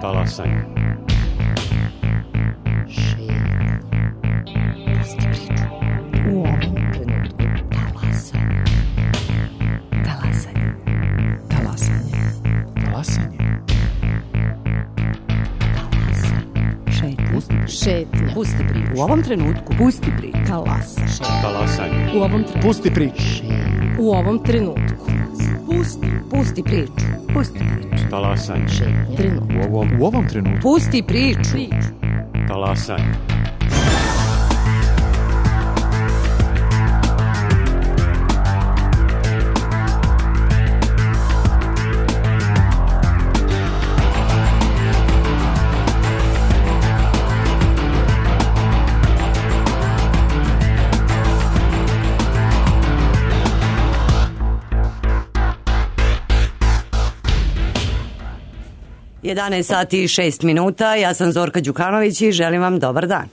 Talasanje. U ovom trenutku talasanje. Talasanje. Talasanje. Talasanje. Šetnja. Pusti priču. U ovom trenutku Pusti priču. talasanje. Talasanje. U ovom trenutku. Pusti priču. U ovom trenutku. Pusti priču. Pusti priču. Talasanje. Trenutku. U ovom trenutku. Pusti priču. Talasanje. Jedanaest sati i 6 minuta. Ja sam Zorka Đukanović i želim vam dobar dan.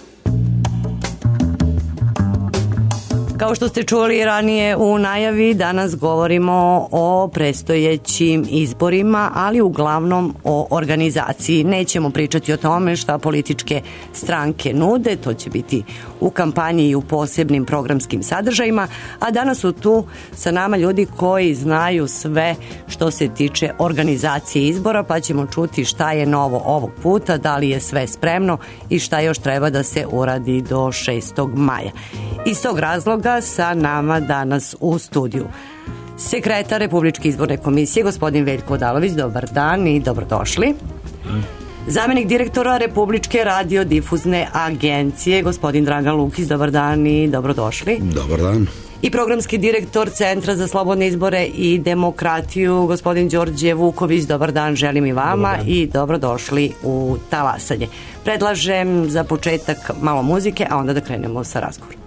Kao što ste čuli ranije u najavi, danas govorimo o predstojećim izborima, ali uglavnom o organizaciji. Nećemo pričati o tome šta političke stranke nude, to će biti u kampanji i u posebnim programskim sadržajima, a danas su tu sa nama ljudi koji znaju sve što se tiče organizacije izbora, pa ćemo čuti šta je novo ovog puta, da li je sve spremno i šta još treba da se uradi do 6. maja. Iz tog razloga sa nama danas u studiju sekretar Republičke izborne komisije, gospodin Veljko Odalović, dobar dan i dobrodošli. Zamenik direktora Republičke radiodifuzne agencije, gospodin Dragan Lukić, dobar dan i dobrodošli. Dobar dan. I programski direktor Centra za slobodne izbore i demokratiju, gospodin Đorđe Vuković, dobar dan, želim i vama i dobrodošli u Talasanje. Predlažem za početak malo muzike, a onda da krenemo sa razgovorom.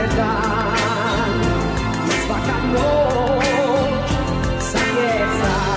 Svaka noć sa pjesama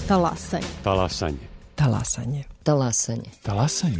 Talasaj. Talasanje. Talasanje. Talasanje. Talasanje.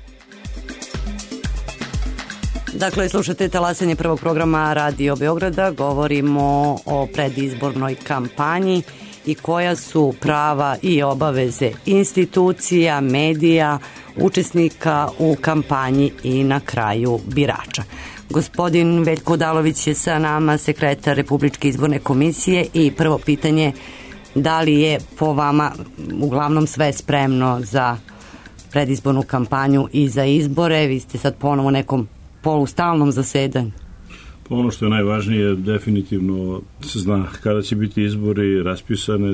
Dakle, slušate Talasanje prvog programa Radio Beograda. Govorimo o predizbornoj kampanji i koja su prava i obaveze institucija, medija, učesnika u kampanji i na kraju birača. Gospodin Veljko Odalović je sa nama, sekretar Republičke izborne komisije, i prvo pitanje: da li je po vama uglavnom sve spremno za predizbornu kampanju i za izbore? Vi ste sad ponovo u nekom polustalnom zasedanju. Ono što je najvažnije, definitivno se zna kada će biti izbori, raspisani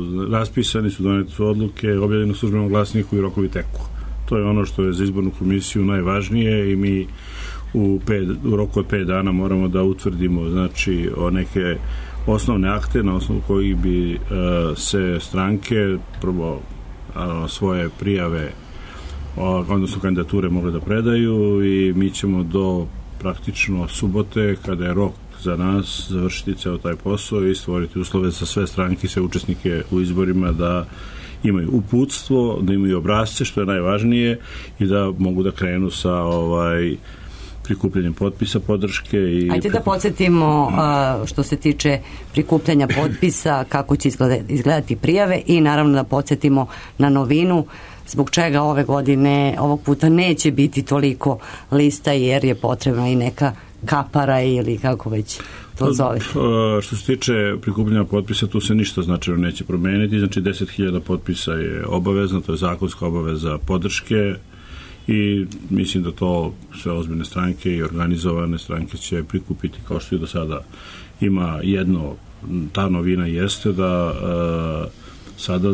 su, donete su odluke, objavljene u službenom glasniku i rokovi teku. To je ono što je za izbornu komisiju najvažnije i mi u roku od 5 dana moramo da utvrdimo, znači, o neke osnovne akte na osnovu kojih bi se stranke prvo svoje prijave, odnosno kandidature, mogle da predaju, i mi ćemo do praktično subote, kada je rok za nas, završiti ceo taj posao i stvoriti uslove za sve stranke, sve učesnike u izborima da imaju uputstvo, da imaju obrasce, što je najvažnije, i da mogu da krenu sa prikupljanjem potpisa, podrške. Ajde da podsjetimo što se tiče prikupljanja potpisa, kako će izgledati prijave, i naravno da podsjetimo na novinu zbog čega ove godine, ovog puta neće biti toliko lista, jer je potrebna i neka kapara ili kako već to zove. Što se tiče prikupljanja potpisa, tu se ništa značajno neće promeniti. Znači 10.000 potpisa je obavezno, to je zakonska obaveza podrške, i mislim da to sve ozbiljne stranke i organizovane stranke će prikupiti kao što i do sada. Ima jedno, ta novina jeste da sada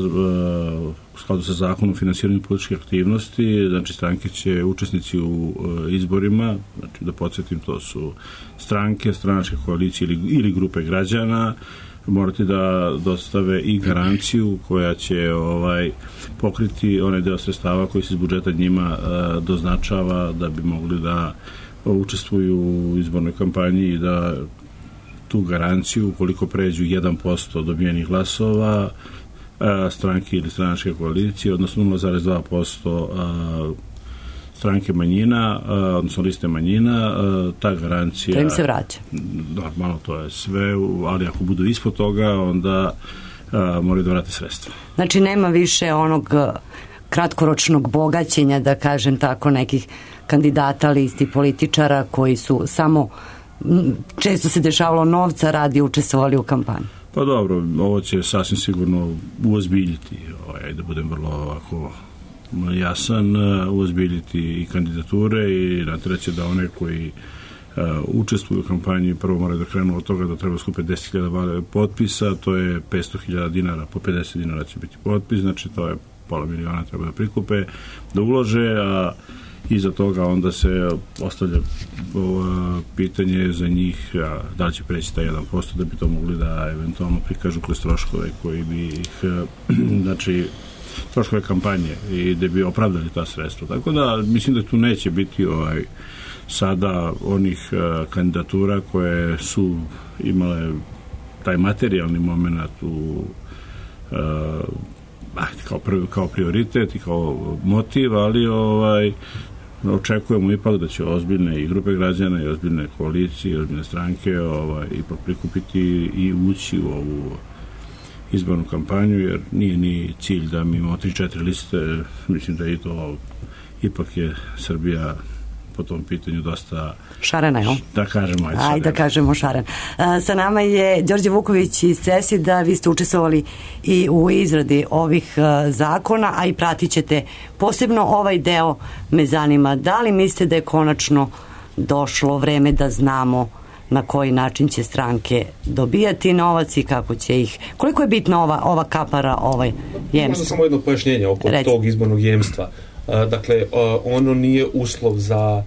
u skladu sa zakonom o finansiranju političke aktivnosti, znači stranke će, učesnici u izborima, znači da podsjetim, to su stranke, stranačke koalicije ili grupe građana, morati da dostave i garanciju koja će pokriti onaj deo sredstava koji se iz budžeta njima doznačava da bi mogli da učestvuju u izbornoj kampanji, i da tu garanciju, ukoliko pređu 1% dobijenih glasova stranke ili stranačke koalicije, odnosno 0,2% stranke manjina, odnosno liste manjina, ta garancija... To im se vraća. Normalno, to je sve, ali ako budu ispod toga, onda moraju da vrate sredstva. Znači, nema više onog kratkoročnog bogaćenja, da kažem tako, nekih kandidata, listi, političara koji su samo, često se dešavalo, novca radi učestvovali u kampanju. Pa dobro, ovo će sasvim sigurno uozbiljiti, da budem vrlo ovako jasan, uozbiljiti i kandidature i natjeraće da one koji učestvuju u kampanji prvo moraju da krenu od toga da treba skupiti 10.000 potpisa, to je 500.000 dinara, po 50 dinara će biti potpis, znači to je pola miliona treba da prikupe, da ulože, a iza toga onda se ostavlja pitanje za njih da li će preći taj 1%, da bi to mogli da eventualno prikažu kroz troškove koji bi ih, znači troškove kampanje, i da bi opravdali ta sredstva. Tako da mislim da tu neće biti sada onih kandidatura koje su imale taj materijalni moment kao prioritet i kao motiv, ali očekujemo ipak da će ozbiljne i grupe građana i ozbiljne koalicije i ozbiljne stranke ipak prikupiti i ući u ovu izbornu kampanju, jer nije ni cilj da mi imamo 3-4 liste. Mislim da i to ipak je Srbija po tom pitanju dosta šarena, jel? Da kažemo, da kažemo šaren. Sa nama je Đorđe Vuković iz CESID-a. Vi ste učestvovali i u izradi ovih zakona, a i pratit ćete posebno ovaj deo. Me zanima, da li mislite da je konačno došlo vreme da znamo na koji način će stranke dobijati novac i kako će ih, koliko je bitna ova kapara, jemstvo? Možda samo jedno pojašnjenje oko tog izbornog jemstva. Dakle, ono nije uslov za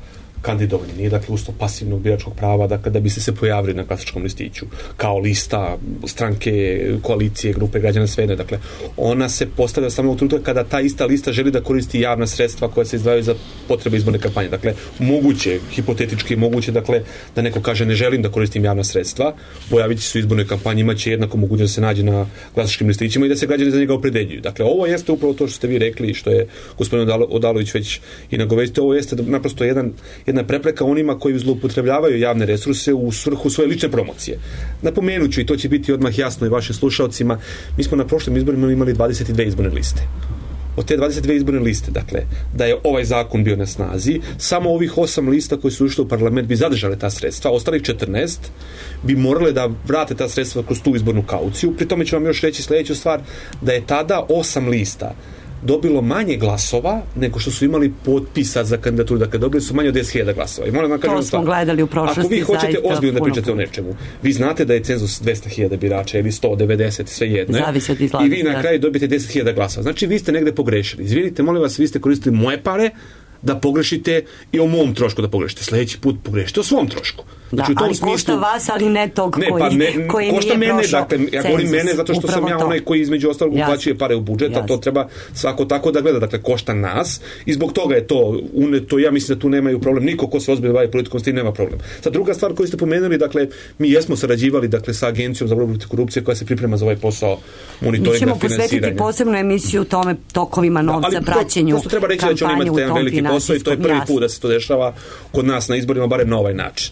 kandidovani, nije dakle uslov pasivnog biračkog prava, dakle da biste se pojavili na glasačkom listiću kao lista stranke, koalicije, grupe građana, svejedno. Dakle, ona se postavlja samo u trenutka kada ta ista lista želi da koristi javna sredstva koja se izdvajaju za potrebe izborne kampanje. Dakle, moguće, hipotetički moguće, dakle, da neko kaže ne želim da koristim javna sredstva, pojaviti se u izbornoj kampanji, imaće jednako mogućnost da se nađe na glasačkim listićima i da se građani za njega opredeljuju. Dakle, ovo jeste upravo to što ste vi rekli i što je gospodin Odalović već i nagovestio, ovo jeste naprosto jedna prepreka onima koji zloupotrebljavaju javne resurse u svrhu svoje lične promocije. Napomenuću, i to će biti odmah jasno i vašim slušaocima, mi smo na prošlim izborima imali 22 izborne liste. Od te 22 izborne liste, dakle, da je ovaj zakon bio na snazi, samo ovih 8 lista koji su ušli u parlament bi zadržale ta sredstva, ostalih 14 bi morale da vrate ta sredstva kroz tu izbornu kauciju. Pri tome ću vam još reći sljedeću stvar, da je tada 8 lista dobilo manje glasova nego što su imali potpisa za kandidaturu. Dakle, dobili su manje od 10.000 glasova. I moram da kažem, to smo gledali u prošlosti. Ako vi hoćete ozbiljno da pričate o nečemu, vi znate da je cenzus 200.000 birača ili 190, sve jedno. I vi na kraju dobijete 10.000 glasova. Znači, vi ste negde pogrešili. Izvinite, molim vas, vi ste koristili moje pare da pogrešite i o mom trošku da pogrešite. Sljedeći put pogrešite o svom trošku. Znači, ali smislu, košta vas, ali ne tog koji košta nije mene, prošao dakle, ja govorim mene zato što sam ja onaj koji između ostalog uplaćuje pare u budžet, a to treba svako tako da gleda. Dakle, košta nas i zbog toga je to ja mislim da tu nemaju problem. Niko ko se ozbiljno bavi politikom s tim nema problem. Sad, druga stvar koju ste pomenuli, dakle, mi jesmo sarađivali, dakle, sa Agencijom za borbu protiv korupcije koja se priprema za ovaj posao monitoringa finansiranja. Mi ćemo posvetiti posebnu emisiju tome tokovima novca, praćenju kampanje. Treba reći da će oni imati jedan veliki posao i to je prvi put da se to dešava kod nas na izborima, barem na ovaj način.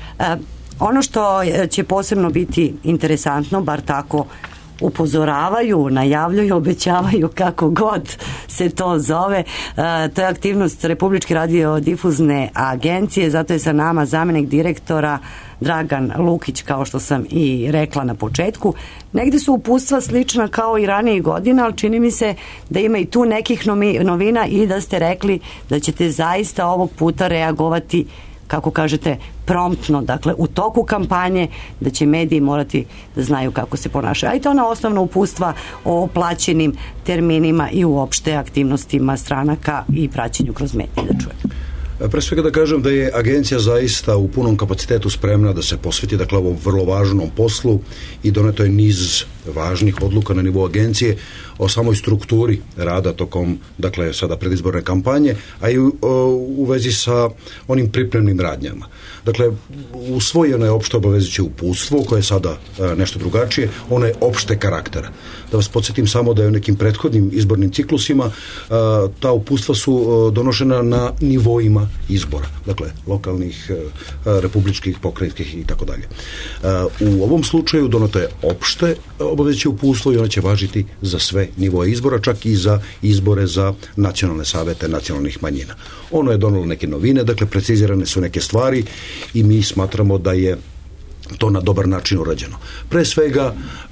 Ono što će posebno biti interesantno, bar tako upozoravaju, najavljuju, obećavaju, kako god se to zove, to je aktivnost Republičke radiodifuzne agencije, zato je sa nama zamjenik direktora Dragan Lukić, kao što sam i rekla na početku. Negdje su uputstva slična kao i ranijih godina, ali čini mi se da ima i tu nekih novina i da ste rekli da ćete zaista ovog puta reagovati, kako kažete, promptno, dakle u toku kampanje, da će mediji morati da znaju kako se ponašaju. A i to ona osnovna uputstva o plaćenim terminima i uopšte aktivnostima stranaka i praćenju kroz medije, da čujem. Pre svega da kažem da je agencija zaista u punom kapacitetu spremna da se posveti, dakle, ovom vrlo važnom poslu i doneto je niz važnih odluka na nivou agencije o samoj strukturi rada tokom, dakle, sada predizborne kampanje, a i u vezi sa onim pripremnim radnjama. Dakle, usvojeno je opšte obavezujuće uputstvo koje je sada nešto drugačije, ono je opšte karaktera. Da vas podsjetim samo da je u nekim prethodnim izbornim ciklusima ta uputstva su donošena na nivoima izbora, dakle lokalnih, republičkih, pokrajinskih i tako dalje. U ovom slučaju doneto je opšte obavezujuće uputstvo i ono će važiti za sve nivoje izbora, čak i za izbore za nacionalne savete nacionalnih manjina. Ono je donelo neke novine, dakle precizirane su neke stvari i mi smatramo da je to na dobar način urađeno. Pre svega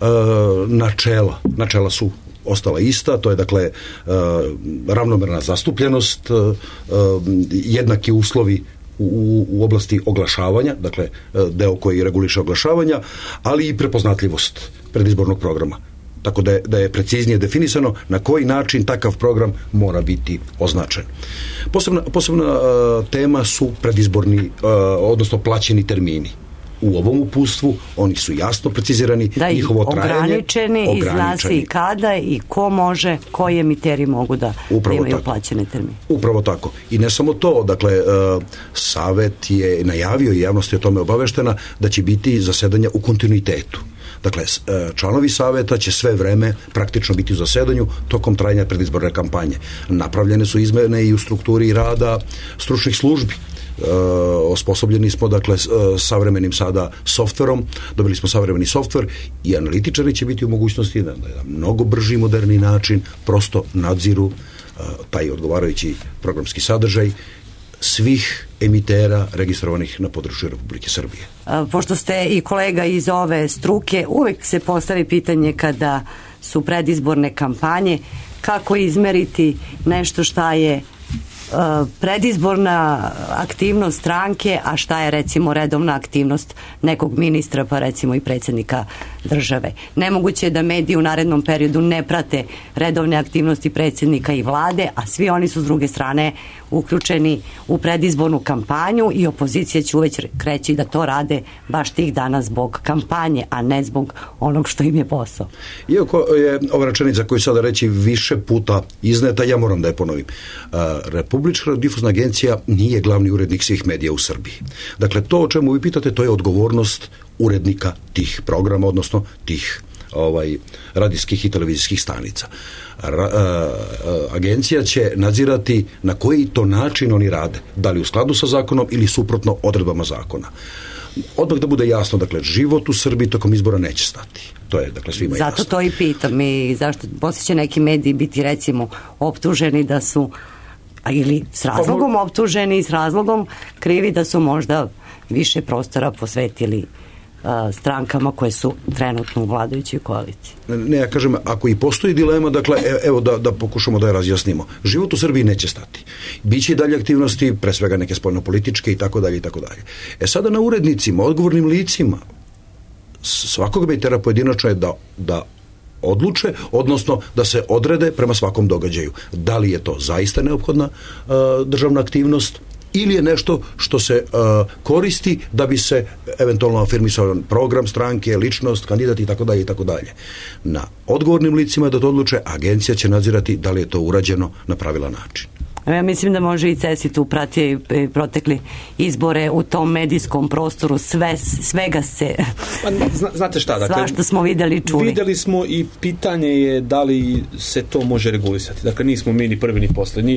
načela su ostala ista, to je dakle ravnomerna zastupljenost, jednaki uslovi u oblasti oglašavanja, dakle deo koji reguliše oglašavanja, ali i prepoznatljivost predizbornog programa. Tako da je preciznije definisano na koji način takav program mora biti označen. Posebna tema su predizborni, odnosno plaćeni termini. U ovom uputstvu oni su jasno precizirani, njihovo trajanje ograničeni, zna se i kada i ko može, koji emiteri mogu da imaju plaćene termine. Upravo tako. I ne samo to, dakle, Savet je najavio i javnost je o tome obaveštena da će biti zasedanja u kontinuitetu. Dakle, članovi Saveta će sve vreme praktično biti u zasedanju tokom trajanja predizborne kampanje. Napravljene su izmene i u strukturi rada stručnih službi. Osposobljeni smo, dakle, savremenim sada softverom, dobili smo savremeni softver i analitičari će biti u mogućnosti da na mnogo brži i moderni način prosto nadziru taj odgovarajući programski sadržaj svih emitera registrovanih na području Republike Srbije. Pošto ste i kolega iz ove struke, uvek se postavi pitanje kada su predizborne kampanje, kako izmeriti nešto šta je predizborna aktivnost stranke, a šta je recimo redovna aktivnost nekog ministra, pa recimo i predsjednika države. Nemoguće je da mediji u narednom periodu ne prate redovne aktivnosti predsjednika i vlade, a svi oni su s druge strane uključeni u predizbornu kampanju i opozicija će uveć kreći da to rade baš tih dana zbog kampanje, a ne zbog onog što im je posao. Iako je ova rečenica koju sada reći više puta izneta, ja moram da je ponovim. Republička radiodifuzna agencija nije glavni urednik svih medija u Srbiji. Dakle, to o čemu vi pitate, to je odgovornost urednika tih programa, odnosno tih radijskih i televizijskih stanica. Agencija će nadzirati na koji to način oni rade, da li u skladu sa zakonom ili suprotno odredbama zakona. Odmah da bude jasno, dakle, život u Srbiji tokom izbora neće stati. To je, dakle, svima jasno. Zato to i pitam i zašto poslije će neki mediji biti, recimo, optuženi da su, ili s razlogom optuženi i s razlogom krivi da su možda više prostora posvetili strankama koje su trenutno u vladajućoj koaliciji. Ne, ja kažem, ako i postoji dilema, dakle, evo da pokušamo da je razjasnimo. Život u Srbiji neće stati. Biće i dalje aktivnosti, pre svega neke spoljnopolitičke i tako dalje i tako dalje. Sada na urednicima, odgovornim licima, svakog bejtera pojedinačno je da odluče, odnosno da se odrede prema svakom događaju. Da li je to zaista neophodna državna aktivnost ili je nešto što se koristi da bi se eventualno afirmisao program stranke, ličnost, kandidat i tako dalje i tako dalje. Na odgovornim licima da to odluče, agencija će nadzirati da li je to urađeno na pravilan način. Ja mislim da može i CESI tu pratio i protekli izbore u tom medijskom prostoru, svega se znate šta, dakle, svašta smo vidjeli i čuli. Vidjeli smo i pitanje je da li se to može regulisati. Dakle, nismo mi ni prvi ni posljednji.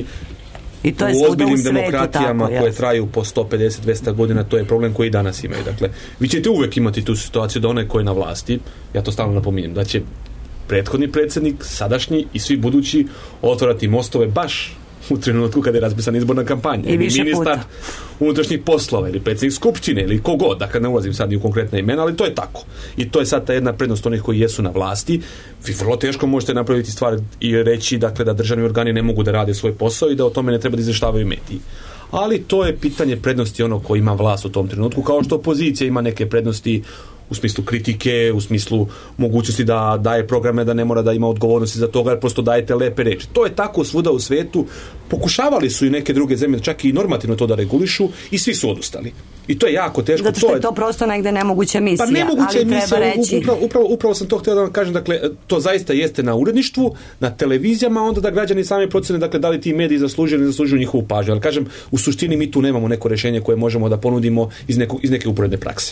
I to je u ozbiljnim svuda u demokratijama svetu, koje traju po 150-200 godina, to je problem koji danas imaju. Dakle, vi ćete uvek imati tu situaciju da onaj koji je na vlasti, ja to stalno napominjem, da će prethodni predsjednik, sadašnji i svi budući otvarati mostove baš u trenutku kada je raspisana izborna kampanja. I više ministar unutrašnjih poslova ili predsjednik skupštine ili kogod, dakle ne ulazim sad ni u konkretne imena, ali to je tako. I to je sad ta jedna prednost onih koji jesu na vlasti. Vi vrlo teško možete napraviti stvar i reći, dakle, da državni organi ne mogu da rade svoj posao i da o tome ne treba da izveštavaju mediji. Ali to je pitanje prednosti onog koji ima vlast u tom trenutku, kao što opozicija ima neke prednosti u smislu kritike, u smislu mogućnosti da daje programe, da ne mora da ima odgovornosti za toga, jer prosto dajete lepe reči. To je tako svuda u svetu. Pokušavali su i neke druge zemlje čak i normativno to da regulišu i svi su odustali. I to je jako teško. Zato što je to prosto negde nemoguća misija. Pa nemoguća misija, reći... upravo sam to htio da vam kažem, dakle, to zaista jeste na uredništvu, na televizijama, onda da građani sami procene, dakle, da li ti mediji zaslužuju ili ne zaslužuju njihovu pažnju. Ali kažem, u suštini mi tu nemamo neko rješenje koje možemo da ponudimo iz neke uporedne prakse.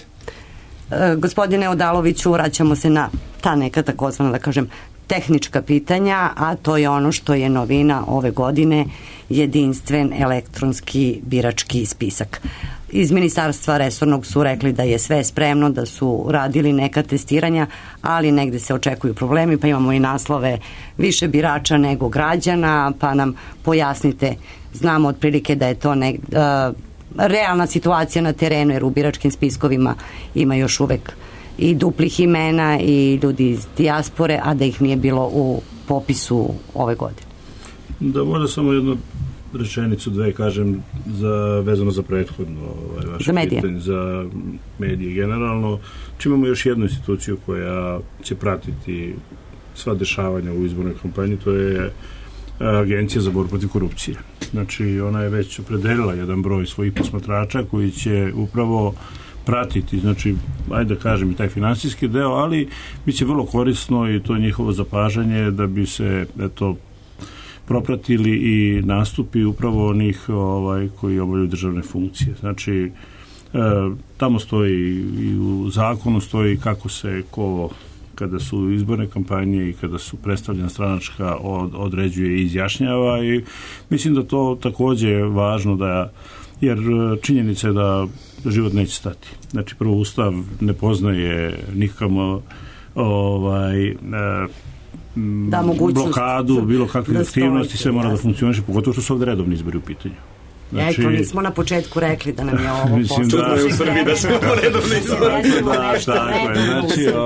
Gospodine Odaloviću, vraćamo se na ta neka takozvana, da kažem, tehnička pitanja, a to je ono što je novina ove godine, jedinstven elektronski birački spisak. Iz ministarstva resornog su rekli da je sve spremno, da su radili neka testiranja, ali negde se očekuju problemi, pa imamo i naslove više birača nego građana, pa nam pojasnite, znamo otprilike da je to realna situacija na terenu, jer u biračkim spiskovima ima još uvek i duplih imena i ljudi iz dijaspore, a da ih nije bilo u popisu ove godine. Da možda samo jednu rečenicu, dve kažem vezano za prethodno vaše pitanje, za medije generalno. Imamo još jednu instituciju koja će pratiti sva dešavanja u izbornoj kampanji, to je Agencija za borbu protiv korupcije. Znači, ona je već opredelila jedan broj svojih posmatrača koji će upravo pratiti, znači, ajde da kažem i taj finansijski deo, ali bit će vrlo korisno i to njihovo zapažanje da bi se, eto, propratili i nastupi upravo onih koji obavljaju državne funkcije. Znači, tamo stoji i u zakonu stoji kako se kada su izborne kampanje i kada su predstavljena stranačka određuje i izjašnjava, i mislim da to takođe je važno jer činjenica je da život neće stati. Znači, prvo, Ustav ne poznaje nikakvu blokadu, bilo kakve aktivnosti, sve mora da funkcioniše, pogotovo što su ovde redovni izbori u pitanju. Znači, eto, nismo na početku rekli da nam je ovo mislim posao. da je u Srbiji da se redovni znači,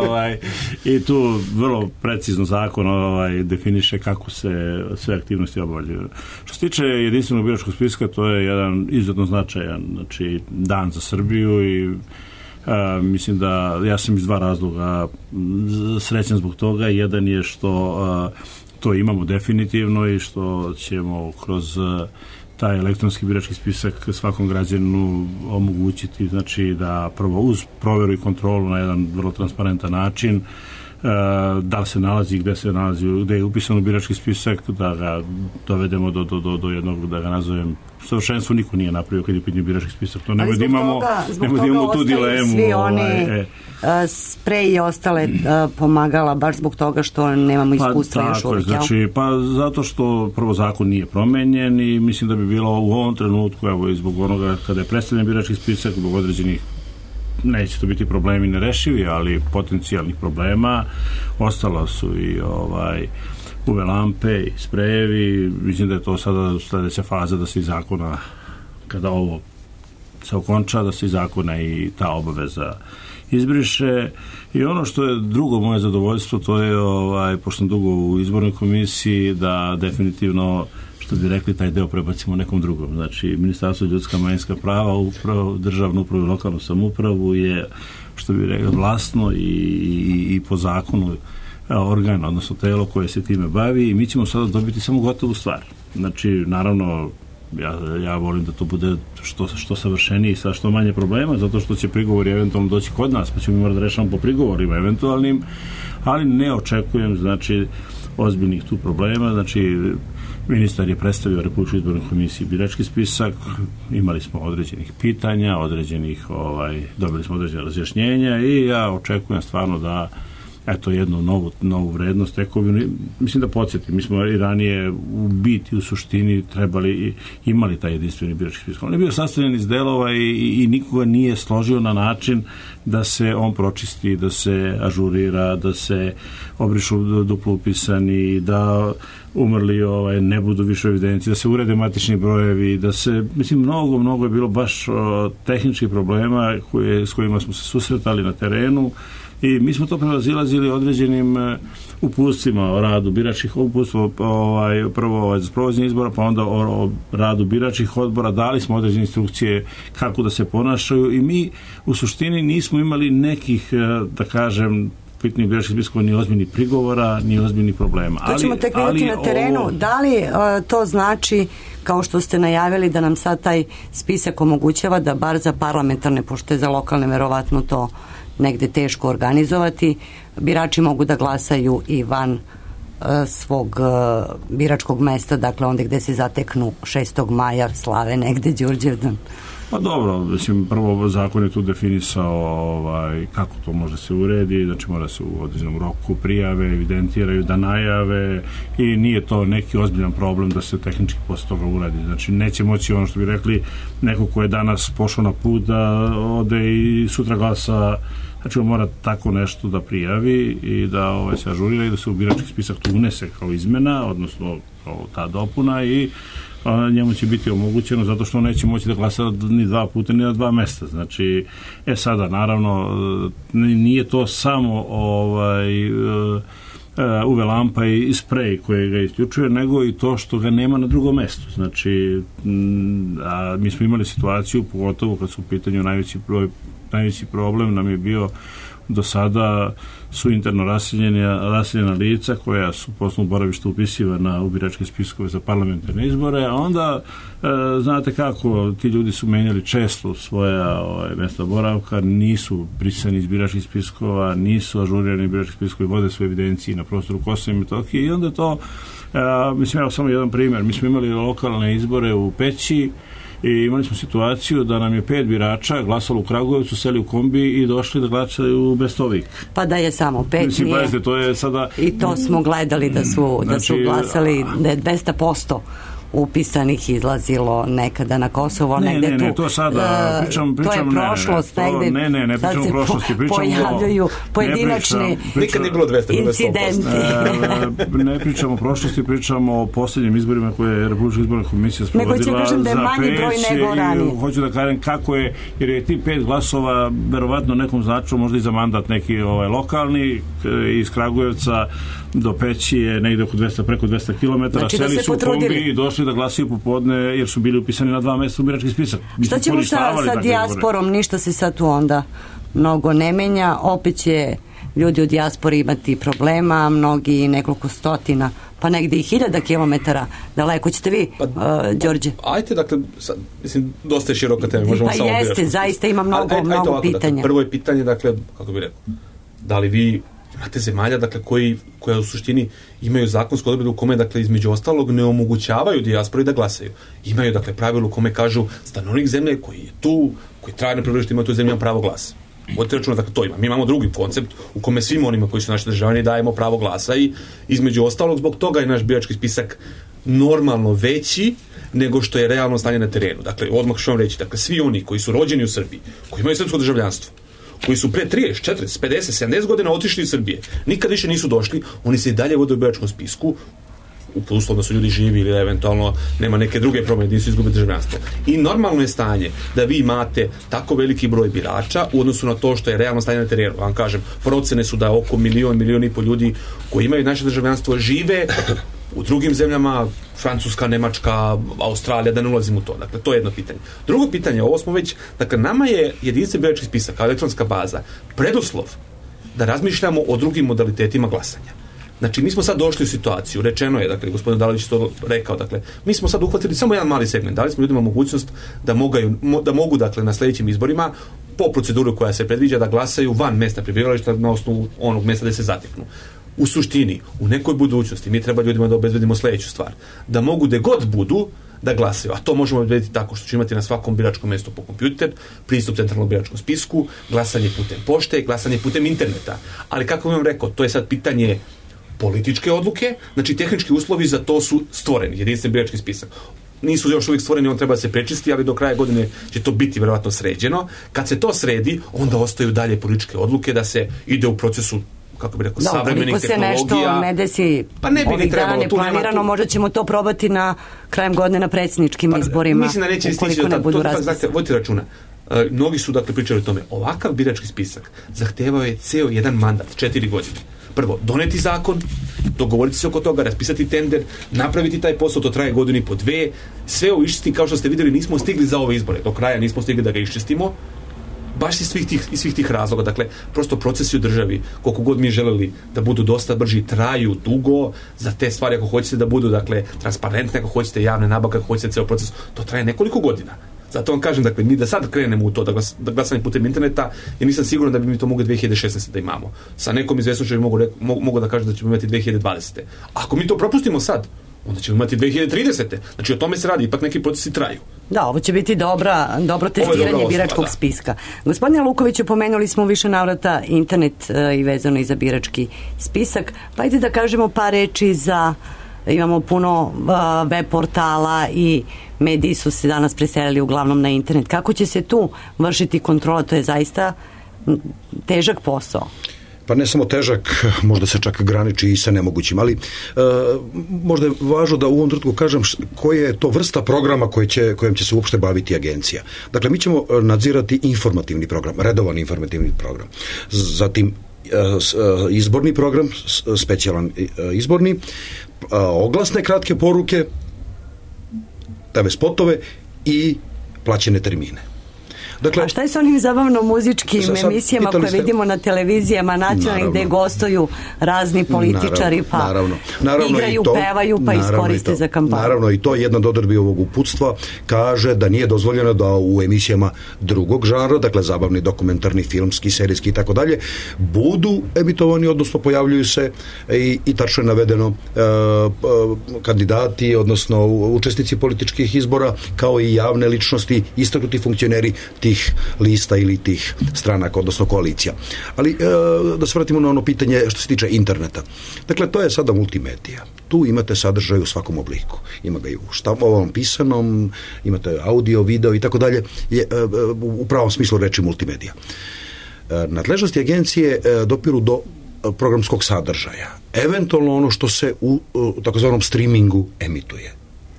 i tu vrlo precizno zakon definiše kako se sve aktivnosti obavljaju. Što se tiče jedinstvenog biračkog spiska, to je jedan izuzetno značajan, znači, dan za Srbiju i mislim da ja sam iz dva razloga srećan zbog toga. Jedan je što to imamo definitivno i što ćemo kroz taj elektronski birački spisak svakom građaninu omogućiti, znači da prvo uz proveru i kontrolu na jedan vrlo transparentan način da li se nalazi, gde se nalazi, gde je upisan u birački spisak, da ga dovedemo do jednog, da ga nazovem, savršenstvo niko nije napravio kad je pitanje birački spisak. To nemoj da imamo tu dilemu. Svi oni sprej i ostale pomagala baš zbog toga što nemamo iskustva još uvijek. Znači, zato što prvo zakon nije promenjen i mislim da bi bilo u ovom trenutku, evo i zbog onoga kada je predstavljen birački spisak, zbog određenih, neće to biti problemi nerešivi, ali potencijalnih problema, ostalo su i UV lampe i sprejevi. Mislim da je to sada sledeća faza da se iz zakona, kada ovo se okonča, da se iz zakona i ta obaveza izbriše. I ono što je drugo moje zadovoljstvo, to je, pošto sam dugo u izbornoj komisiji, da definitivno, što bi rekli, taj deo prebacimo nekom drugom. Znači, Ministarstvo ljudska i manjinska prava, državnu upravu i lokalnu samoupravu je, što bi rekli, vlastno i po zakonu organ, odnosno telo koje se time bavi i mi ćemo sada dobiti samo gotovu stvar. Znači, naravno, ja volim da to bude što savršeniji, sa što manje problema, zato što će prigovori eventualno doći kod nas, pa ćemo morati da rešavamo po prigovorima eventualnim, ali ne očekujem, znači, ozbiljnih tu problema. Znači, ministar je predstavio Republičkoj izbornoj komisiji birački spisak, imali smo određenih pitanja, dobili smo određene razjašnjenja i ja očekujem stvarno da jednu novu vrednost tekovinu. Mislim da podsjetim, mi smo i ranije u biti, u suštini imali taj jedinstveni birački spisak. On je bio sastavljen iz delova i nikoga nije složio na način da se on pročisti, da se ažurira, da se obrišu duplo upisani, da umrli ne budu više u evidenciji, da se urede matični brojevi, da se, mislim, mnogo je bilo baš tehničkih problema s kojima smo se susretali na terenu. I mi smo to prevazilazili određenim uputstvima o radu biračkih uputstva, prvo za sprovođenje izbora, pa onda o radu biračkih odbora, dali smo određene instrukcije kako da se ponašaju i mi u suštini nismo imali nekih, da kažem, pitanje biračkih spiskova, ni ozbiljnih prigovora, ni ozbiljnih problema. To ćemo tek vidjeti na terenu. Da li to znači, kao što ste najavili, da nam sad taj spisak omogućava da bar za parlamentarne, pošto je za lokalne verovatno to negde teško organizovati, birači mogu da glasaju i van svog biračkog mesta, dakle onda gde se zateknu 6. maja, slave negde Đurđevdan? Pa dobro, mislim, prvo zakon je tu definisao kako to može se uredi, znači mora se u određenom roku prijave, evidentiraju, da najave i nije to neki ozbiljan problem da se tehnički posle toga uradi. Znači neće moći, ono što bi rekli, neko ko je danas pošao na put da ode i sutra glasa. Znači on mora tako nešto da prijavi i da se ažurira i da se u birački spisak to unese kao izmena, odnosno kao ta dopuna i njemu će biti omogućeno zato što on neće moći da glasa ni 2 puta ni na 2 mesta. Znači, sada naravno nije to samo UV lampa i sprej koje ga isključuje, nego i to što ga nema na drugom mestu. Znači, mi smo imali situaciju, pogotovo kad su u pitanju najveći problem nam je bio do sada su interno raseljena lica koja su po osnovu boravišta upisivana u biračke spiskove za parlamentarne izbore, a onda znate kako, ti ljudi su menjali često svoja mesta boravka, nisu brisani iz biračkih spiskova, nisu ažurirani birački spiskovi, vode svoje evidencije na prostoru Kosova i Metohije i onda to, mislim, evo samo jedan primjer, mi smo imali lokalne izbore u Peći i imali smo situaciju da nam je 5 birača glasalo u Kragujevcu, seli u kombi i došli da glasaju u Bestovik. Pa da je samo 5, mislim, nije. Pazite, to je sada... I to smo gledali da su glasali, da je 200% upisanih izlazilo nekada na Kosovo, negde tu. Ne, to sada pričam, to je prošlost, negde. Ne pričamo o prošlosti, pojavljaju pojedinačni incidenti. Ne pričamo o prošlosti, pričamo o posljednjim izborima koje je Republička izborna komisija sprovodila. Nego ću kažem da je manji broj nego ranije. Hoću da kažem kako je, jer je ti 5 glasova verovatno nekom značilo, možda i za mandat neki lokalni, iz Kragujevca do Peći je negde preko 200 km. Znači seli su u kombi i došli da glasaju popodne jer su bili upisani na 2 mesta u birački spisak. Šta ćemo sa dijasporom? Ništa se sad tu onda mnogo ne menja. Opet će ljudi u dijaspori imati problema, mnogi nekoliko stotina, pa negde i 1000 kilometara daleko. Ćete vi, Đorđe? Ajte, dakle, sad, mislim, dosta je široka tema. Možemo samo jeste, zaista ima mnogo pitanja. Dakle, prvo je pitanje, dakle, kako bih rekao, da li vi imate zemalja, dakle, koja u suštini imaju zakonsku odredbu u kome, dakle, između ostalog ne omogućavaju dijaspori da glasaju. Imaju, dakle, pravilo u kome kažu stanovnik zemlje koji je tu, koji trajno prebivalište ima tu zemlju, ima pravo glasa. Vodite računa, dakle, to ima. Mi imamo drugi koncept u kome svim onima koji su naši državljani dajemo pravo glasa i između ostalog zbog toga je naš birački spisak normalno veći nego što je realno stanje na terenu. Dakle, odmah ću vam reći, dakle, svi oni koji su rođeni u Srbiji, koji imaju srpsko državljanstvo, koji su pre 30, 40, 50, 70 godina otišli iz Srbije, nikad više nisu došli, oni se i dalje vode u biračkom spisku, u uslovu da su ljudi živi ili eventualno nema neke druge promjene, nisu izgubili državljanstvo. I normalno je stanje da vi imate tako veliki broj birača u odnosu na to što je realno stanje na terenu. Vam kažem, procene su da oko 1,5 ljudi koji imaju naše državljanstvo žive u drugim zemljama, Francuska, Nemačka, Australija, da ne ulazim u to. Dakle, to je jedno pitanje. Drugo pitanje, ovo smo već, dakle, nama je jedinstven birački spisak kao elektronska baza preduslov da razmišljamo o drugim modalitetima glasanja. Znači, mi smo sad došli u situaciju, rečeno je, dakle, gospodin Dalović to rekao, dakle, mi smo sad uhvatili samo jedan mali segment, dali smo ljudima mogućnost da mogu, dakle, na sljedećim izborima, po proceduru koja se predviđa, da glasaju van mesta prebivališta na osnovu onog mesta gde se zateknu. U suštini, u nekoj budućnosti, mi treba ljudima da obezbedimo sljedeću stvar, da mogu gde god budu da glasaju, a to možemo obezbediti tako što će imati na svakom biračkom mjestu po kompjuter, pristup centralnom biračkom spisku, glasanje putem pošte, glasanje putem interneta. Ali kako vam rekao, to je sad pitanje političke odluke, znači tehnički uslovi za to su stvoreni, jedinstven birački spisak. Nisu još uvijek stvoreni, on treba da se prečisti, ali do kraja godine će to biti verovatno sređeno. Kad se to sredi, onda ostaju dalje političke odluke da se ide u procesu, kako bi rekao, savremenih tehnologija. Se nešto ne desi ovih dana neplanirano, možda ćemo to probati na krajem godine na predsjedničkim izborima. Mislim da neće stići do toga, vodite računa. Mnogi su, dakle, pričali o tome. Ovakav birački spisak zahtevao je ceo jedan mandat, 4 godine. Prvo, doneti zakon, dogovoriti se oko toga, raspisati tender, napraviti taj posao, to traje godinu i po 2, sve ovo iščistiti, kao što ste vidjeli, nismo stigli za ove izbore, do kraja nismo stigli da ga iščistimo, baš iz svih tih razloga. Dakle, prosto procesi u državi, koliko god mi želeli da budu dosta brži, traju dugo, za te stvari ako hoćete da budu, dakle, transparentne, ako hoćete javne nabavke, ako hoćete ceo proces, to traje nekoliko godina. Zato vam kažem, dakle, mi da sad krenemo u to, da glasanje putem interneta, ja nisam siguran da bi mi to mogli 2016. da imamo. Sa nekom izvesnošću mogu da kažem da ćemo imati 2020. Ako mi to propustimo sad, onda ćemo imati 2030. Znači, o tome se radi, ipak neki procesi traju. Da, ovo će biti dobro testiranje biračkog spiska. Gospodine Lukoviću, pomenuli smo više navrata internet i vezano i za birački spisak. Pa ajde da kažemo par reči imamo puno web portala i mediji su se danas preselili uglavnom na internet. Kako će se tu vršiti kontrola? To je zaista težak posao. Pa ne samo težak, možda se čak graniči i sa nemogućim, ali možda je važno da u ovom trenutku kažem koja je to vrsta programa kojim će se uopšte baviti agencija. Dakle, mi ćemo nadzirati informativni program, redovan informativni program. Zatim izborni program, specijalan izborni, oglasne kratke poruke, TV spotove i plaćene termine. Dakle, a šta je sa onim zabavno-muzičkim emisijama koje vidimo na televizijama nacionalnih gde gostuju razni političari igraju, pevaju pa iskoriste za kampanju? Naravno, i to je jedna od odredbi ovog uputstva, kaže da nije dozvoljeno da u emisijama drugog žanra, dakle zabavni, dokumentarni, filmski, serijski i tako dalje, budu emitovani, odnosno pojavljuju se i tačno je navedeno kandidati, odnosno učesnici političkih izbora, kao i javne ličnosti, istaknuti funkcioneri tih tih lista ili tih stranaka, odnosno koalicija. Ali da se vratimo na ono pitanje što se tiče interneta. Dakle, to je sada multimedija. Tu imate sadržaj u svakom obliku. Ima ga i u ovom pisanom, imate audio, video i tako dalje. U pravom smislu reči multimedija. Nadležnosti agencije dopiru do programskog sadržaja. Eventualno ono što se u takozvanom streamingu emituje.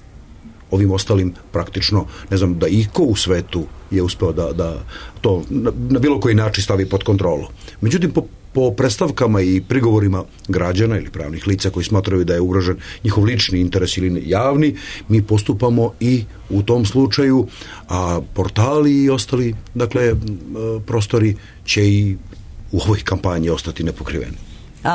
Ovim ostalim praktično, ne znam, da iko u svetu je uspeo da to na bilo koji način stavi pod kontrolu. Međutim, po predstavkama i prigovorima građana ili pravnih lica koji smatraju da je ugrožen njihov lični interes ili javni, mi postupamo i u tom slučaju, a portali i ostali, dakle, prostori će i u ovoj kampanji ostati nepokriveni. A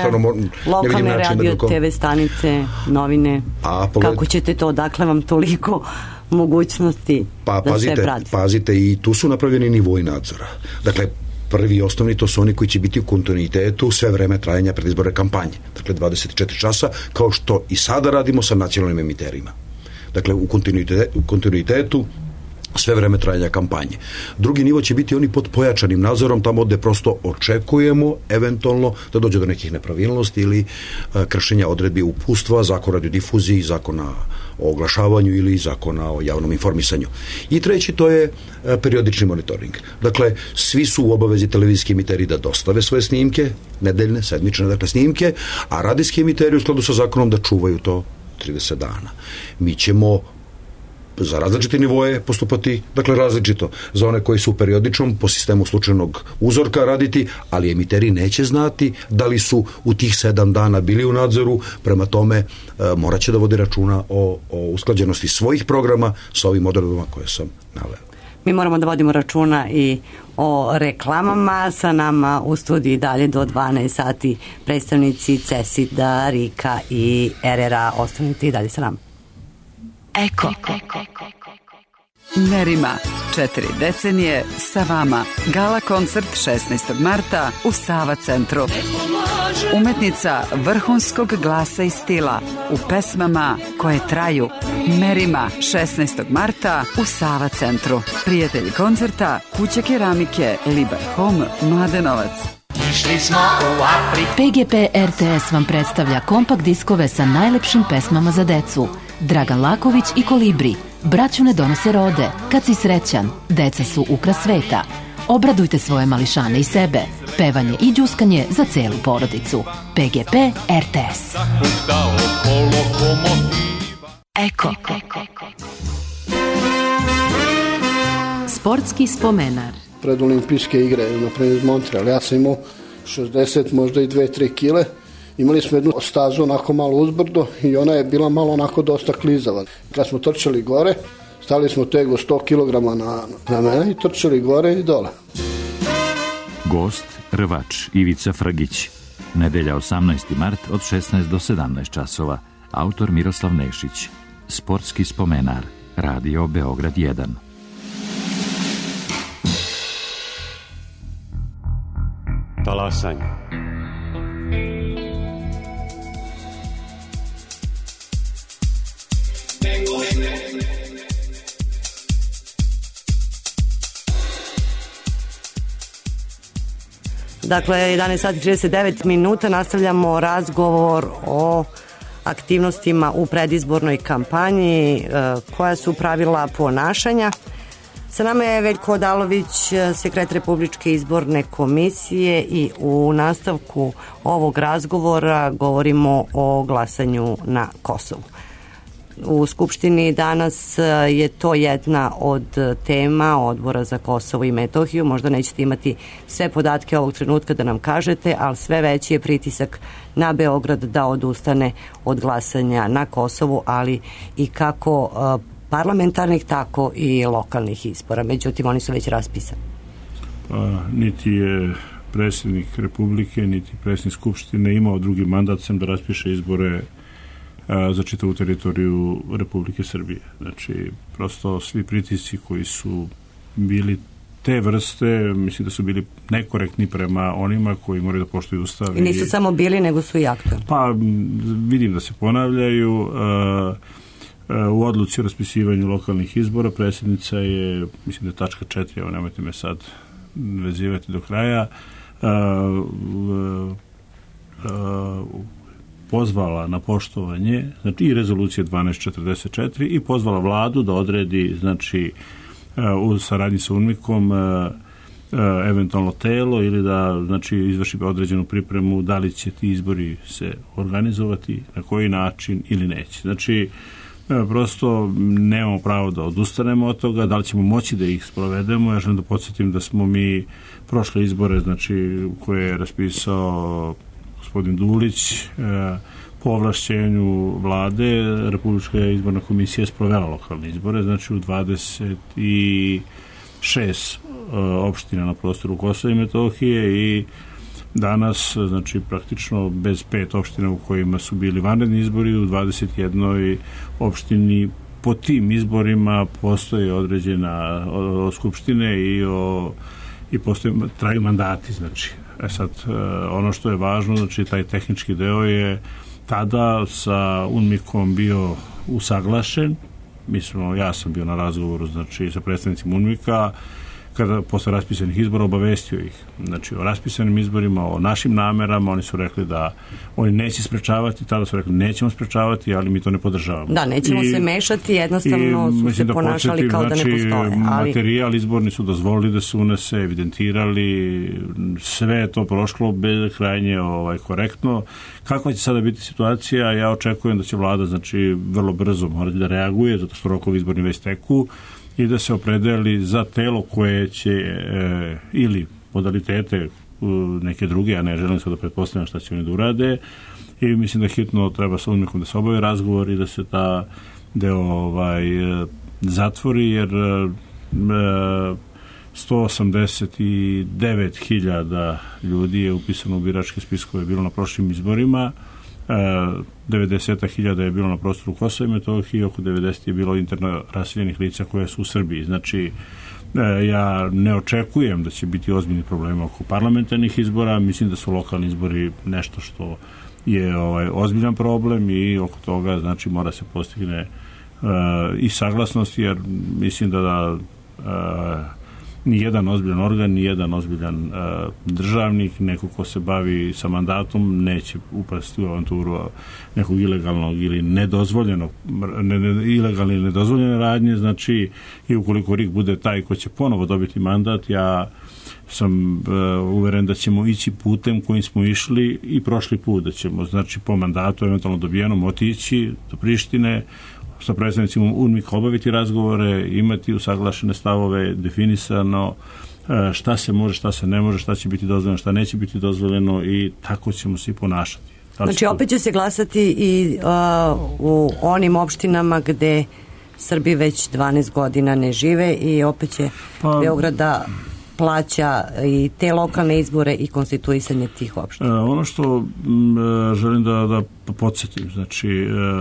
lokalne radio, TV stanice, novine, kako ćete to, dakle vam toliko mogućnosti da sve prati? Pazite, i tu su napravljeni nivoi nadzora. Dakle, prvi i osnovni, to su oni koji će biti u kontinuitetu sve vreme trajanja predizborne kampanje. Dakle, 24 časa, kao što i sada radimo sa nacionalnim emiterima. Dakle, u kontinuitetu sve vreme trajanja kampanje. Drugi nivo će biti oni pod pojačanim nadzorom, tamo gde prosto očekujemo eventualno da dođe do nekih nepravilnosti ili kršenja odredbi uputstva, zakona o radiodifuziji, zakona o oglašavanju ili zakona o javnom informisanju. I treći, to je periodični monitoring. Dakle, svi su u obavezi televizijski emiteri da dostave svoje snimke, nedeljne, sedmične, dakle, snimke, a radijski emiteri u skladu sa zakonom da čuvaju to 30 dana. Mi ćemo za različite nivoje postupati, dakle različito. Za one koji su periodičnom po sistemu slučajnog uzorka raditi, ali emiteri neće znati da li su u tih 7 dana bili u nadzoru, prema tome morat će da vodi računa o usklađenosti svojih programa sa ovim odredbama koje sam naveo. Mi moramo da vodimo računa i o reklamama. Sa nama u studiji dalje do 12 sati predstavnici CESID-a, RIK-a i RRA. Ostanite i dalje sa nama. Eko. Merima, 4 decenije sa vama. Gala koncert 16. marta u Sava centru. Umetnica vrhunskog glasa i stila u pesmama koje traju. Merima, 16. marta u Sava centru. Prijatelji koncerta, kuća keramike Libar Home, Mladenovac. PGP RTS vam predstavlja kompakt diskove sa najlepšim pesmama za decu. Dragan Laković i Kolibri, braću ne donose rode, kad si srećan, deca su ukras sveta. Obradujte svoje mališane i sebe, pevanje i đuskanje za celu porodicu. PGP RTS. Eko. Sportski spomenar. Pred olimpijske igre, naprimjer iz Montreala, ja sam imao 60, možda i 2-3 kile. Imali smo jednu stazu onako malo uzbrdo i ona je bila malo onako dosta klizava. Kad smo trčali gore, stavili smo tegu 100 kg na mene i trčali gore i dole. Gost, rvač Ivica Frgić. Nedelja 18. mart od 16 do 17 časova. Autor Miroslav Nešić. Sportski spomenar. Radio Beograd 1. Talasanje. Dakle, 11 sati 39 minuta, nastavljamo razgovor o aktivnostima u predizbornoj kampanji, koja su pravila ponašanja. Sa nama je Veljko Odalović, sekretar Republičke izborne komisije, i u nastavku ovog razgovora govorimo o glasanju na Kosovu. U Skupštini danas je to jedna od tema Odbora za Kosovo i Metohiju. Možda nećete imati sve podatke ovog trenutka da nam kažete, ali sve veći je pritisak na Beograd da odustane od glasanja na Kosovu, ali i kako parlamentarnih, tako i lokalnih izbora. Međutim, oni su već raspisani. Niti je predsjednik Republike, niti predsjednik Skupštine imao drugi mandat sem da raspiše izbore za čitavu teritoriju Republike Srbije. Znači, prosto svi pritisci koji su bili te vrste, mislim da su bili nekorektni prema onima koji moraju da poštuju ustav. I nisu samo bili, nego su i aktualni. Pa, vidim da se ponavljaju. u odluci o raspisivanju lokalnih izbora predsjednica je, mislim da je tačka 4, evo nemojte me sad vezivati do kraja, pozvala na poštovanje, znači i rezolucije 1244 i pozvala vladu da odredi, znači u saradnji sa UNMIK-om eventualno telo ili da, znači, izvrši određenu pripremu da li će ti izbori se organizovati, na koji način ili neće. Znači, prosto nemamo pravo da odustanemo od toga, da li ćemo moći da ih sprovedemo. Ja želim da podsjetim da smo mi prošle izbore, znači, koje je raspisao gospodin Dulić, po ovlašćenju vlade, Republička izborna komisija je sprovela lokalne izbore, znači u 26 opština na prostoru Kosova i Metohije i danas, znači praktično bez 5 opština u kojima su bili vanredni izbori, u 21 opštini po tim izborima postoje određena skupštine i postoje, traju mandati, znači. Sad, ono što je važno, znači taj tehnički deo je tada sa UNMIK-om bio usaglašen. Ja sam bio na razgovoru, znači, sa predstavnicima UNMIK-a, kada posle raspisanih izbora obavestio ih, znači, o raspisanim izborima, o našim namerama. Oni su rekli da oni neće sprečavati, tada su rekli nećemo sprečavati, ali mi to ne podržavamo. Da, nećemo se mešati, jednostavno su se ponašali kao da ne postoje. Ali materijal izborni su dozvolili da se unese, evidentirali, sve je to prošlo bez krajnje korektno. Kakva će sada biti situacija? Ja očekujem da će vlada, znači, vrlo brzo morati da reaguje, zato što rokovi izborni već teku, i da se opredeli za telo koje će ili modalitete neke druge, ja ne želim sad da pretpostavljam šta će oni da urade, i mislim da hitno treba sa UNMIK-om da se obavi razgovor i da se ta deo zatvori, jer 189.000 ljudi je upisano u biračke spiskove bilo na prošlim izborima, 90.000 je bilo na prostoru Kosova i Metohije i oko 90 je bilo interno raseljenih lica koje su u Srbiji. Znači, ja ne očekujem da će biti ozbiljni problema oko parlamentarnih izbora. Mislim da su lokalni izbori nešto što je ozbiljan problem i oko toga, znači, mora se postigne i saglasnost, jer mislim da ni jedan ozbiljan organ, ni jedan ozbiljan državnik, neko ko se bavi sa mandatom, neće upasti u avanturu nekog ilegalnog ili nedozvoljenog, ilegalne ili nedozvoljene radnje, znači, i ukoliko RIK bude taj ko će ponovo dobiti mandat, ja sam uveren da ćemo ići putem kojim smo išli i prošli put, da ćemo, znači, po mandatu eventualno dobijenom otići do Prištine, sa predstavnicima UNMIK obaviti razgovore, imati usaglašene stavove, definisano šta se može, šta se ne može, šta će biti dozvoljeno, šta neće biti dozvoljeno, i tako ćemo se i ponašati. Znači, opet će se glasati i u onim opštinama gde Srbi već 12 godina ne žive i opet će Beograd da plaća i te lokalne izbore i konstituisanje tih opština. Ono što želim da podsjetim, znači,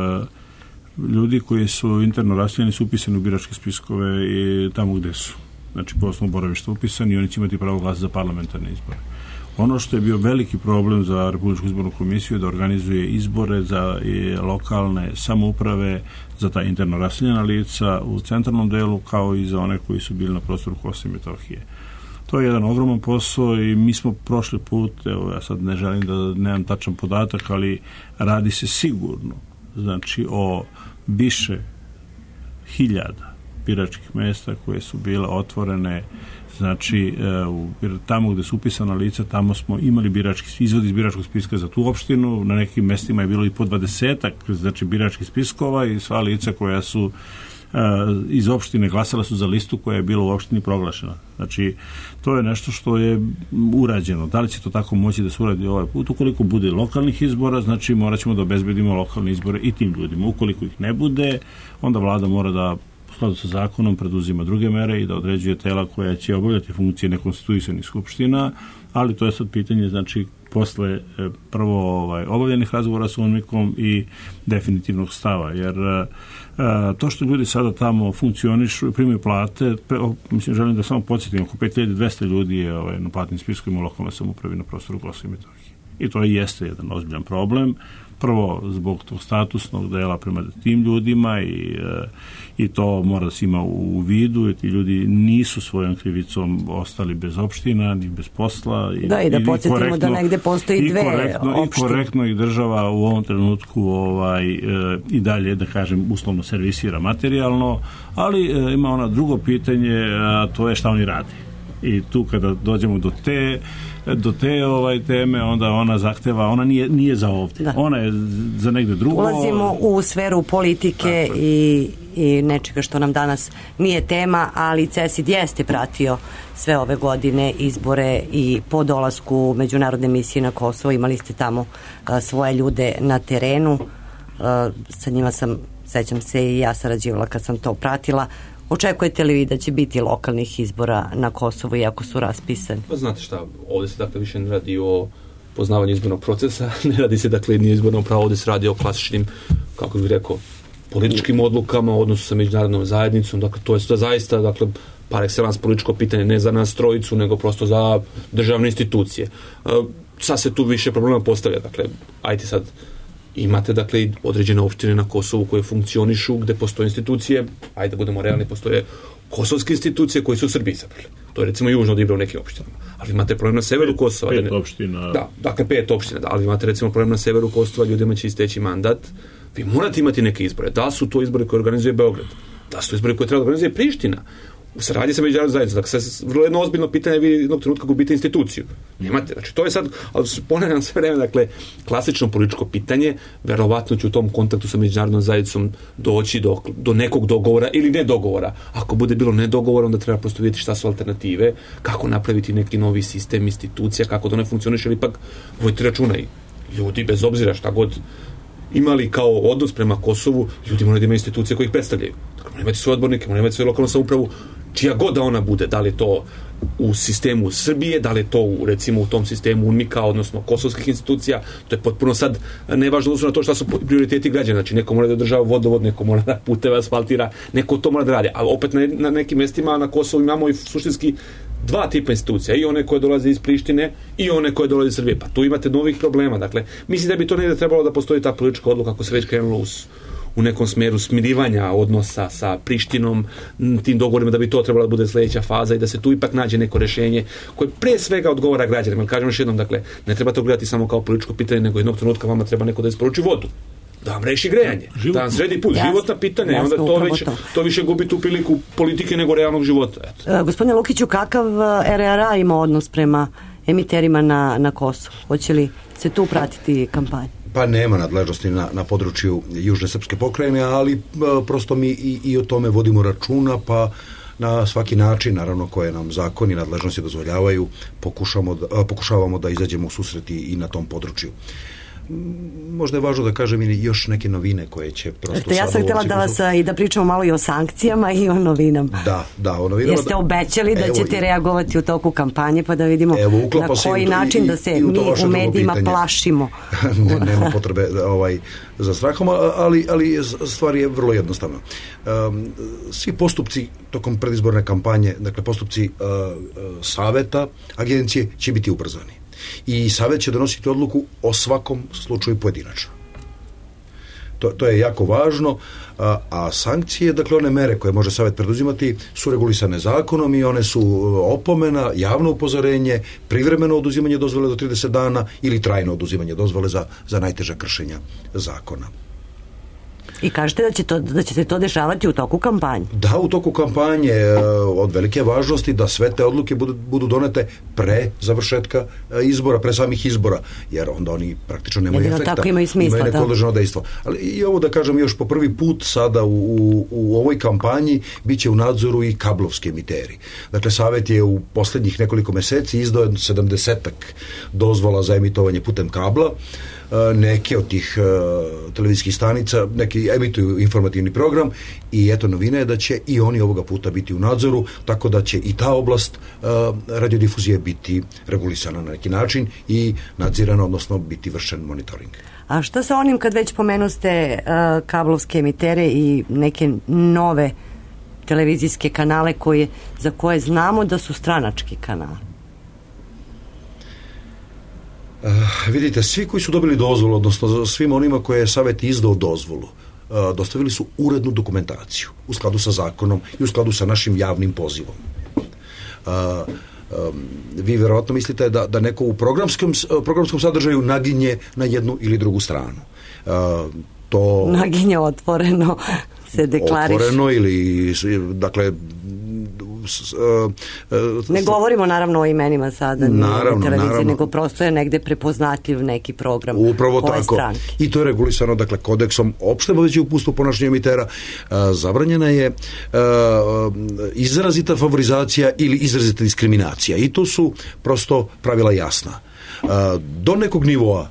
ljudi koji su interno raseljeni su upisani u biračke spiskove i tamo gde su, znači, po osnovu boravišta upisani, i oni će imati pravo glasa za parlamentarne izbore. Ono što je bio veliki problem za Republičku izbornu komisiju je da organizuje izbore za lokalne samouprave, za ta interno raseljena lica u centralnom delu, kao i za one koji su bili na prostoru Kosova i Metohije. To je jedan ogroman posao i mi smo prošli put, evo, ja sad ne želim da nemam tačan podatak, ali radi se sigurno, znači, o više hiljada biračkih mesta koje su bile otvorene, znači, tamo gde su upisana lica, tamo smo imali izvod iz biračkog spiska za tu opštinu, na nekim mestima je bilo i po 20-ak, znači, biračkih spiskova, i sva lica koja su iz opštine glasala su za listu koja je bila u opštini proglašena. Znači, to je nešto što je urađeno. Da li će to tako moći da se uradi ovaj put? Ukoliko bude lokalnih izbora, znači, morat ćemo da obezbedimo lokalne izbore i tim ljudima. Ukoliko ih ne bude, onda vlada mora da u skladu sa zakonom preduzima druge mere i da određuje tela koja će obavljati funkcije nekonstituisanih skupština, ali to je sad pitanje, znači, posle prvo obavljenih razgovora sa UNMIK-om i definitivnog stava, jer to što ljudi sada tamo funkcionišu, primaju plate, mislim, želim da samo podsjetim, oko 5200 ljudi je na platnim spiskovima u lokalnoj samoupravi na prostoru Kosova i Metohije. I to jeste jedan ozbiljan problem. Prvo, zbog tog statusnog dela prema tim ljudima i to mora da se ima u vidu, jer ti ljudi nisu svojom krivicom ostali bez opština, ni bez posla. I da podsjetimo da negde postoji dve opštine. I korektno ih država u ovom trenutku i dalje, da kažem, uslovno servisira materijalno, ali ima ona drugo pitanje, a to je šta oni rade. I tu kada dođemo do te teme, onda ona zahteva, ona nije za ovdje. Da. Ona je za negde drugo. Ulazimo u sferu politike i nečega što nam danas nije tema, ali CESID jeste pratio sve ove godine izbore i po dolasku međunarodne misije na Kosovo. Imali ste tamo svoje ljude na terenu. Sa njima sećam se i ja sarađivala kad sam to pratila. Očekujete li vi da će biti lokalnih izbora na Kosovu iako su raspisani? Pa znate šta, ovdje se dakle više ne radi o poznavanju izbornog procesa, ne radi se dakle ni izborno pravo, ovdje se radi o klasičnim, kako bih rekao, političkim odlukama u odnosu sa međunarodnom zajednicom, dakle to je zaista dakle par excellence političko pitanje, ne za nas trojicu, nego prosto za državne institucije. Sad se tu više problema postavlja, dakle, ajte sad, imate dakle određene opštine na Kosovu koje funkcionišu, gde postoje institucije, ajde da budemo realni, postoje kosovske institucije koje su u Srbiji izabrali. To je recimo južno od Ibra u nekim opštinama. Ali imate problem na severu Kosova. 5 opština. Da, dakle 5 opština, ali imate recimo problem na severu Kosova, ljudima će isteći mandat. Vi morate imati neke izbore. Da su to izbore koje organizuje Beograd, da su to izbore koje treba da organizuje Priština, u saradnji sa međunarodnom zajednicom. Dakle, vrlo jedno ozbiljno pitanje, vi jednog trenutka gubite instituciju. Nemate, znači to je sad, ali ponavljam sve vreme, dakle, klasično političko pitanje, verovatno će u tom kontaktu sa međunarodnom zajednicom doći do nekog dogovora ili ne dogovora. Ako bude bilo nedogovora, onda treba prosto vidjeti šta su alternative, kako napraviti neki novi sistem institucija, kako to ne funkcioniše, ali ipak vodite računa i ljudi, bez obzira šta god imali kao odnos prema Kosovu, ljudi moraju da imaju institucije koje ih predstavljaju. Dakle, moraju imati svoje odbornike, moraju imati svoju lokalnu samoupravu, čija god da ona bude, da li je to u sistemu Srbije, da li je to recimo u tom sistemu UNMIK-a, odnosno kosovskih institucija, to je potpuno sad nevažno odnosno na to šta su prioriteti građana, znači neko mora da održava vodovod, neko mora da puteve asfaltira, neko to mora da radi, a opet na nekim mestima na Kosovu imamo i suštinski dva tipa institucija, i one koje dolaze iz Prištine i one koje dolaze iz Srbije, pa tu imate novih problema, dakle, mislim da bi to negdje trebalo da postoji ta politička odluka ako se već krenulo u nekom smeru smirivanja odnosa sa Prištinom, tim dogovorima, da bi to trebala da bude sljedeća faza i da se tu ipak nađe neko rješenje koje pre svega odgovara građanima. Ali kažem još jednom, dakle, ne treba to gledati samo kao političko pitanje, nego jednog trenutka vama treba neko da isporuči vodu, da vam reši grejanje, da vam sredi put, životna pitanja, onda to više gubi tu priliku politike nego realnog života. Gospodine Lukiću, kakav RRA ima odnos prema emiterima na Kosovu? Hoće li se tu pratiti kampanja? Pa nema nadležnosti na području Južne srpske pokrajine, ali prosto mi i o tome vodimo računa, pa na svaki način, naravno, koje nam zakoni i nadležnosti dozvoljavaju, pokušavamo da izađemo u susret i na tom području. Možda je važno da kažem i još neke novine koje će prosto... Ja sam htjela da vas i da pričamo malo i o sankcijama i o novinama. Da, o novinama. Jeste obećali da ćete reagovati u toku kampanje, pa da vidimo na koji način da se mi u medijima plašimo. Nema potrebe za strahom, ali stvar je vrlo jednostavna. Svi postupci tokom predizborne kampanje, dakle postupci saveta, agencije, će biti ubrzani. I savjet će donositi odluku o svakom slučaju pojedinačno. To je jako važno, a sankcije, dakle one mere koje može savjet preduzimati, su regulisane zakonom i one su opomena, javno upozorenje, privremeno oduzimanje dozvole do 30 dana ili trajno oduzimanje dozvole za najteža kršenja zakona. I kažete da će se to dešavati u toku kampanje? Da, u toku kampanje, od velike važnosti da sve te odluke budu donete pre završetka izbora, pre samih izbora, jer onda oni praktično nemaju efekta. Tako imaju smisla, imaju neko odloženo dejstvo. Ali i ovo da kažem još po prvi put sada u ovoj kampanji bit će u nadzoru i kablovski emiteri. Dakle, savjet je u posljednjih nekoliko meseci izdao 70-ak dozvola za emitovanje putem kabla. Neke od tih televizijskih stanica, neki emituju informativni program i eto novina je da će i oni ovoga puta biti u nadzoru, tako da će i ta oblast radiodifuzije biti regulisana na neki način i nadzirana, odnosno biti vršen monitoring. A šta sa onim, kad već pomenuste kablovske emitere i neke nove televizijske kanale za koje znamo da su stranački kanali? Vidite, svi koji su dobili dozvolu, odnosno svim onima koje je Savet izdao dozvolu, dostavili su urednu dokumentaciju u skladu sa zakonom i u skladu sa našim javnim pozivom. Vi verovatno mislite da neko u programskom sadržaju naginje na jednu ili drugu stranu. To naginje otvoreno se deklariše. Otvoreno ili, dakle, ne govorimo naravno o imenima sada na televiziji, nego prosto je negde prepoznatljiv neki program upravo koje tako. Stranke. I to je regulisano, dakle, kodeksom opšte vodećeg uputstva ponašanja emitera. Zabranjena je izrazita favorizacija ili izrazita diskriminacija. I to su prosto pravila jasna. Do nekog nivoa,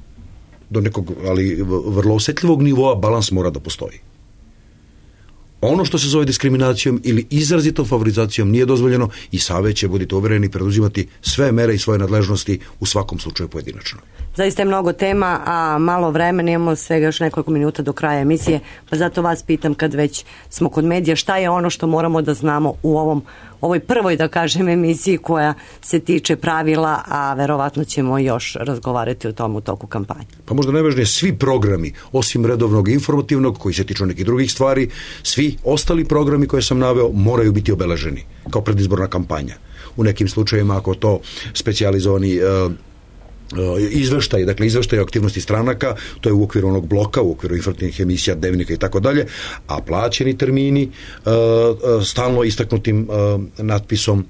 ali vrlo osjetljivog nivoa, balans mora da postoji. Ono što se zove diskriminacijom ili izrazitom favorizacijom nije dozvoljeno i Savet će, budite uvereni, preduzimati sve mere i svoje nadležnosti u svakom slučaju pojedinačno. Zaista je mnogo tema, a malo vremena, imamo svega još nekoliko minuta do kraja emisije, pa zato vas pitam, kad već smo kod medija, šta je ono što moramo da znamo u ovoj prvoj, da kažem, emisiji koja se tiče pravila, a verovatno ćemo još razgovarati o tom u toku kampanje. Pa možda najvažnije, svi programi, osim redovnog informativnog, koji se tiču nekih drugih stvari, svi ostali programi koje sam naveo moraju biti obeleženi kao predizborna kampanja. U nekim slučajevima, ako to specijalizovani izveštaj, dakle izveštaj o aktivnosti stranaka, to je u okviru onog bloka, u okviru informativnih emisija, dnevnika i tako dalje, a plaćeni termini stalno istaknutim natpisom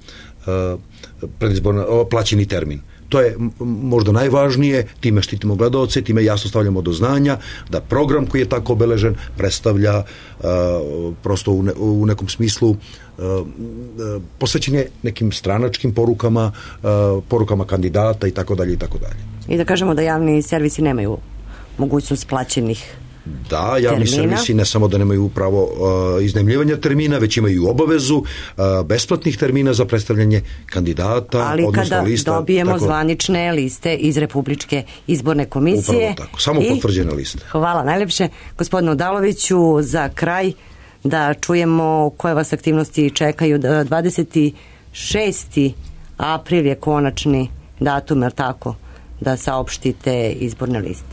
plaćeni termin. To je možda najvažnije, time štitimo gledaoce, time jasno stavljamo do znanja da program koji je tako obeležen predstavlja prosto u nekom smislu posvećen je nekim stranačkim porukama kandidata i tako dalje i tako dalje. I da kažemo da javni servisi nemaju mogućnost plaćenih da, javni servisi ne samo da nemaju pravo iznajmljivanja termina, već imaju obavezu besplatnih termina za predstavljanje kandidata, ali odnosno lista. Ali kada dobijemo zvanične liste iz Republičke izborne komisije. Upravo tako, samo potvrđene liste. Hvala najlepše. Gospodinu Odaloviću, za kraj da čujemo koje vas aktivnosti čekaju. 26. april je konačni datum, jer tako, da saopštite izborne liste.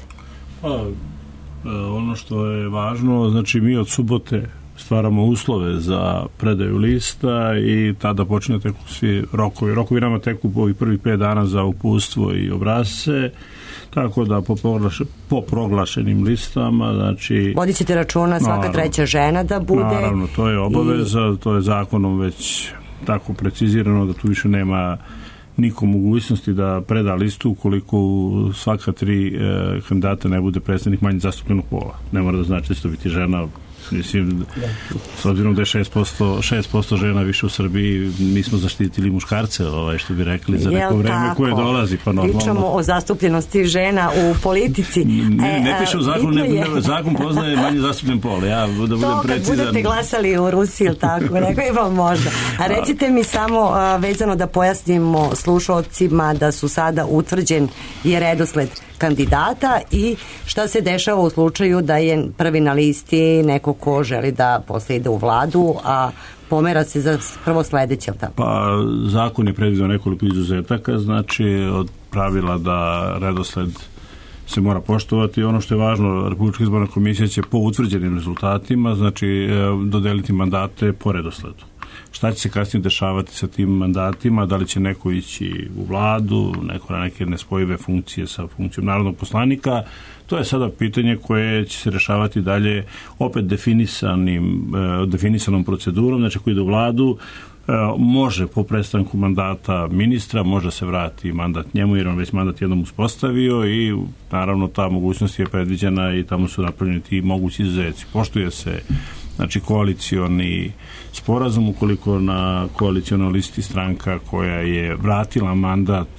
Ono što je važno, znači mi od subote stvaramo uslove za predaju lista i tada počinju teku svi rokovi. Rokovi nama teku ovih prvih 5 dana za uputstvo i obrasce, tako da po proglašenim listama, znači... Vodit ćete računa svaka treća žena da bude... Naravno, to je obaveza, to je zakonom već tako precizirano da tu više nema niko mogućnosti da preda listu ukoliko svaka 3 kandidata ne bude predstavnik manje zastupljenog pola. Ne mora da znači da će to biti žena. Mislim, s obzirom da je 6% žena više u Srbiji, mi smo zaštitili muškarce, što bi rekli, za neko vreme koje dolazi. Pa normalno. Pričamo o zastupljenosti žena u politici. Ne piše u zakonu, zakon poznaje manje zastupljen pol. Ja da budem precizan. To kad budete glasali u Rusiji, tako, neko ima možda. A recite mi samo vezano da pojasnimo slušalcima da su sada utvrđen je redosled kandidata i šta se dešava u slučaju da je prvi na listi neko ko želi da posle ide u vladu, a pomera se za prvo sledeće. Pa zakon je predvidio nekoliko izuzetaka, znači od pravila da redosled se mora poštovati. Ono što je važno, Republička izborna komisija će po utvrđenim rezultatima, znači dodeliti mandate po redosledu. Šta će se kasnije dešavati sa tim mandatima, da li će neko ići u vladu, neko na neke nespojive funkcije sa funkcijom narodnog poslanika, to je sada pitanje koje će se rešavati dalje opet definisanom procedurom, znači ko ide u vladu, može po prestanku mandata ministra, može se vrati mandat njemu jer on već mandat jednom uspostavio i naravno ta mogućnost je predviđena i tamo su napravljeni ti mogući izuzeci. Poštuje se znači koalicioni sporazum, ukoliko na koalicionoj listi stranka koja je vratila mandat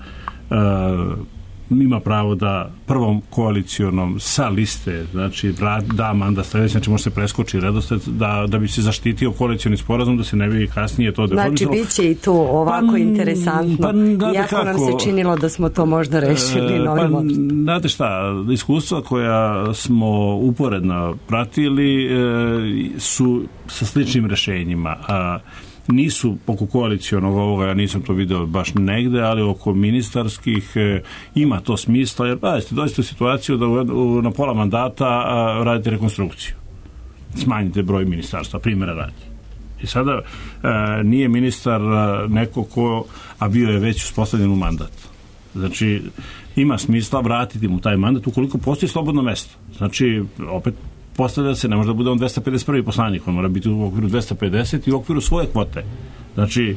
ima pravo da prvom koalicionom sa liste, znači da mandat sledeći, znači može se preskoči redosled da bi se zaštitio koalicioni sporazum, da se ne bi kasnije to deformisalo. Znači bit će i tu ovako interesantno. Iako nam se činilo da smo to možda rešili novim odlukom. Znate šta, iskustva koja smo uporedno pratili su sa sličnim rešenjima. nisu oko koalicionog ovoga, ja nisam to video baš negde, ali oko ministarskih ima to smisla, jer dođete u situaciju da na pola mandata radite rekonstrukciju. Smanjite broj ministarstva, primjera radi. I sada nije ministar neko ko, a bio je već uspostavljen u mandat. Znači, ima smisla vratiti mu taj mandat ukoliko postoji slobodno mesto. Znači, opet postavlja se, ne može da bude on 251. poslanik, on mora biti u okviru 250 i u okviru svoje kvote. Znači,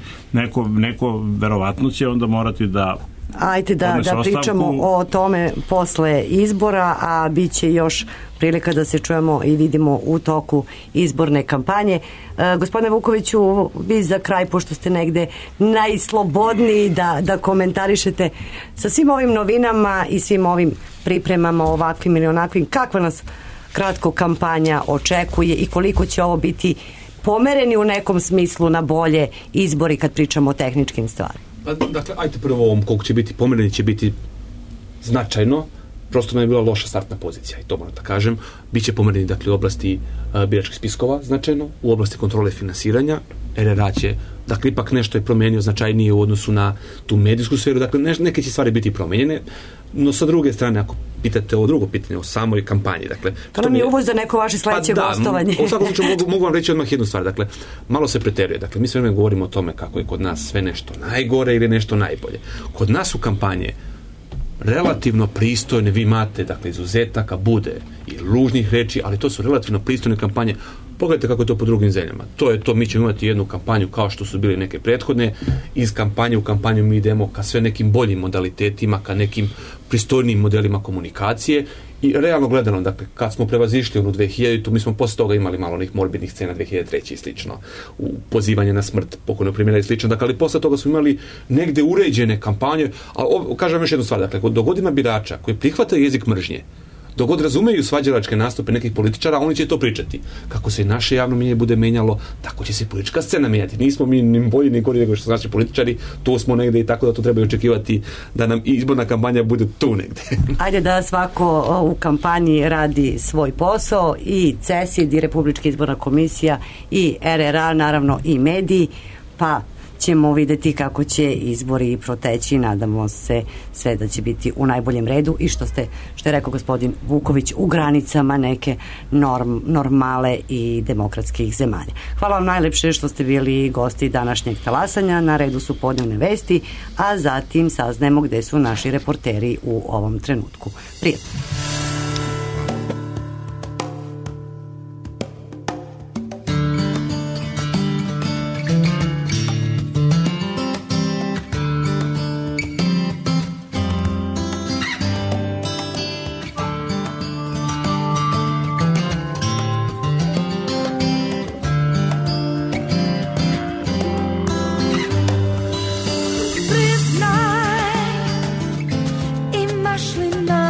neko verovatno će onda morati da ajde da pričamo o tome posle izbora, a bit će još prilika da se čujemo i vidimo u toku izborne kampanje. Gospodine Vukoviću, vi za kraj, pošto ste negde najslobodniji da komentarišete sa svim ovim novinama i svim ovim pripremama ovakvim ili onakvim, kakva nas kratko kampanja očekuje i koliko će ovo biti pomereni u nekom smislu na bolje izbori kad pričamo o tehničkim stvarima? Dakle, ajte prvo ovom, koliko će biti pomereni, će biti značajno, prosto nam je bila loša startna pozicija i to moram da kažem. Biće pomereni, dakle, u oblasti biračkih spiskova značajno, u oblasti kontrole finansiranja, RRA će, dakle, ipak nešto je promenio značajnije u odnosu na tu medijsku sferu, dakle, neke će stvari biti promenjene, no sa druge strane, ako pitate ovo drugo pitanje o samoj kampanji, dakle... To nam je uvod za neko vaše sledeće gostovanje. U svakom slučaju mogu vam reći odmah jednu stvar, dakle, malo se preteruje, dakle, mi sve vreme govorimo o tome kako je kod nas sve nešto najgore ili nešto najbolje. Kod nas u kampanje relativno pristojne, vi imate, dakle, izuzetaka bude i ružnih reči, ali to su relativno pristojne kampanje. Pogledajte kako je to po drugim zemljama. To je to, mi ćemo imati jednu kampanju kao što su bile neke prethodne, iz kampanje u kampanju mi idemo ka sve nekim boljim modalitetima, ka nekim pristojnim modelima komunikacije i realno gledano, dakle, kad smo prevazišli onu 2000, mi smo posle toga imali malo onih morbidnih scena 2003 i slično, u pozivanje na smrt pokojnog premijera i slično, dakle, ali posle toga smo imali negde uređene kampanje, a kažem još jednu stvar, dakle, do godina birača koji prihvataju jezik mržnje, dok god razumeju svađalačke nastupe nekih političara, oni će to pričati. Kako se naše javno mnjenje bude menjalo, tako će se politička scena menjati. Nismo mi ni bolji ni gori nego što su naši političari, tu smo negde i tako da to treba očekivati da nam izborna kampanja bude tu negde. Ajde da svako u kampanji radi svoj posao, i CESID, i Republička izborna komisija, i RRA, naravno i mediji, pa ćemo videti kako će izbori proteći, nadamo se sve da će biti u najboljem redu i što je rekao gospodin Vuković, u granicama neke normale i demokratskih zemalja. Hvala vam najlepše što ste bili gosti današnjeg talasanja. Na redu su podnevne vesti, a zatim saznajemo gde su naši reporteri u ovom trenutku. Prijatno. Imaš li na